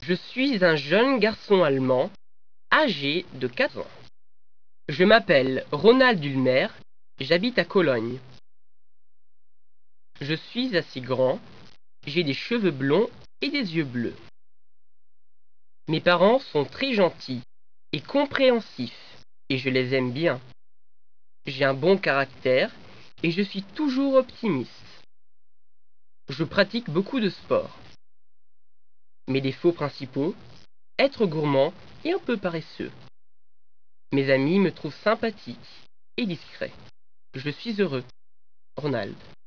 Je suis un jeune garçon allemand, âgé de 4 ans. Je m'appelle Ronald Ulmer, j'habite à Cologne. Je suis assez grand, j'ai des cheveux blonds et des yeux bleus. Mes parents sont très gentils et compréhensifs, et je les aime bien. J'ai un bon caractère et je suis toujours optimiste. Je pratique beaucoup de sport. Mes défauts principaux, être gourmand et un peu paresseux. Mes amis me trouvent sympathique et discret. Je suis heureux. Ronald.